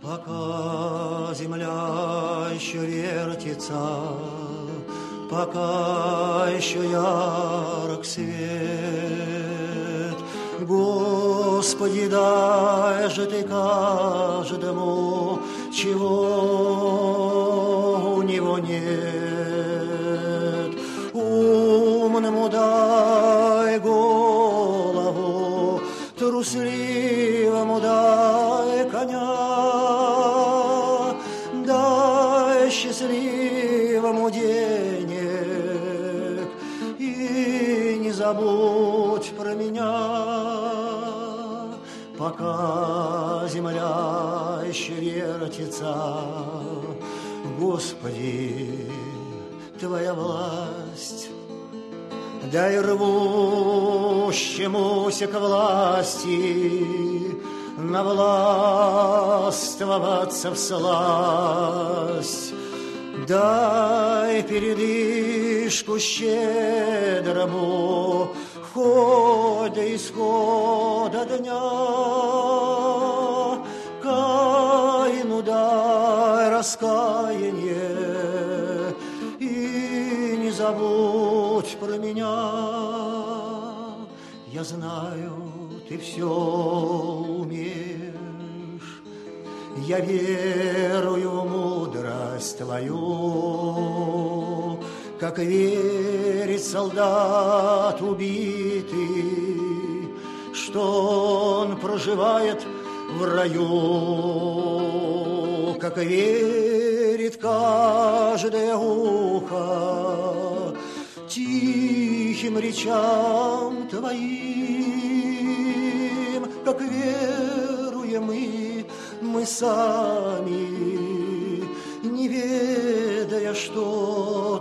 Пока земля еще вертится, пока еще ярок свет, Господи, дай же Ты каждому, чего у него нет. Умному дай голову, трусливому дай коня, дай счастливому денег и не забудь про меня. Пока земля еще вертится, Господи, Твоя власть. Дай рвущемуся к власти навластвоваться всласть. Дай передышку щедрому хоть до исхода дня. Каину дай раскаяние и не забудь про меня. Я знаю, Ты все умеешь, я верую в мудрость Твою, как верит солдат убитый, что он проживает в раю, как верит каждое ухо тихим речам Твоим, как веруем мы сами, не ведая, что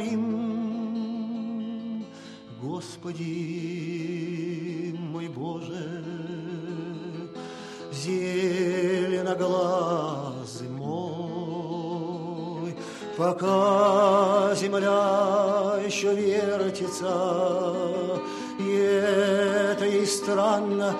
творим. Господи мой Боже, зеленоглазый мой, пока земля еще вертится, и это и странно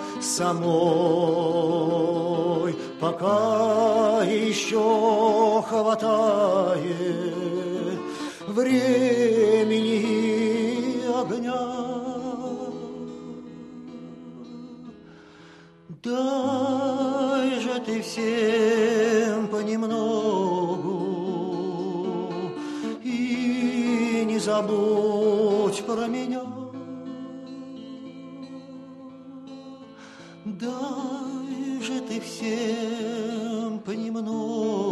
самой, пока еще хватает времени и огня. Дай же Ты всем понемногу и не забудь про меня. Дай же Ты всем понемногу